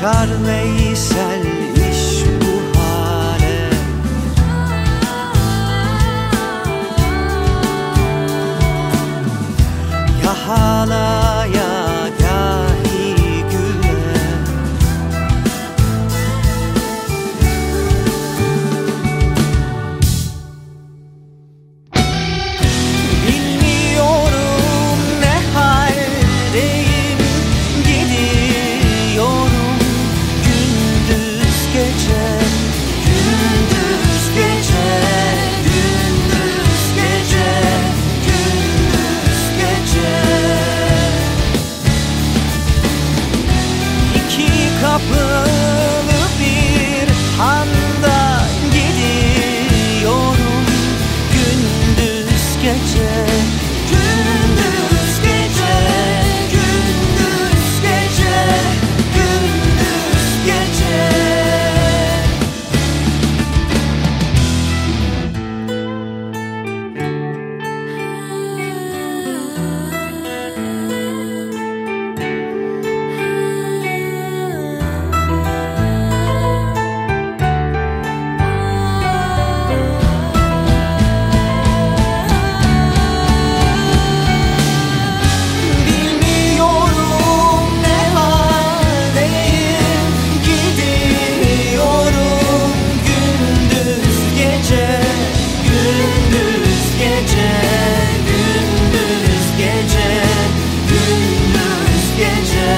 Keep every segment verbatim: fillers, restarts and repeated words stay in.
açar Veysel iş bu hale. Ya halaya gahi güle, bilmiyorum ne haldeyim, gidiyorum gündüz gece, gündüz gece, gündüz gece, gündüz gece. İki kapılı bir handa gidiyorum gündüz gece, gündüz gece, gündüz gece, gündüz gece. Bilmiyorum ne haldeyim, gidiyorum gündüz gece, gündüz gece, gündüz gece, gündüz gece.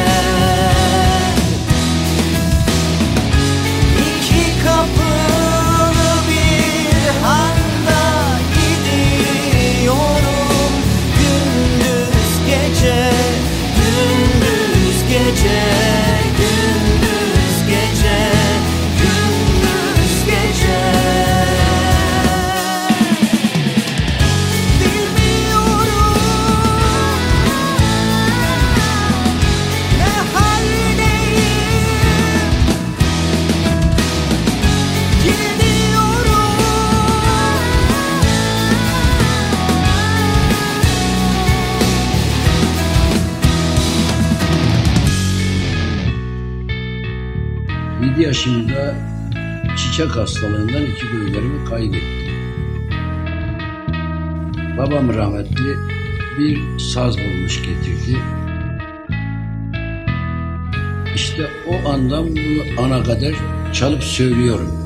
İki kapılı bir handa gidiyorum gündüz gece, gündüz gece, gündüz gece, gündüz gece. Bilmiyorum ne haldeyim, gidiyorum yedi yaşında çiçek hastalığından iki gözlerimi kaybettim. Babam rahmetli bir saz bulmuş getirdi. İşte o andan bu ana kadar çalıp söylüyorum.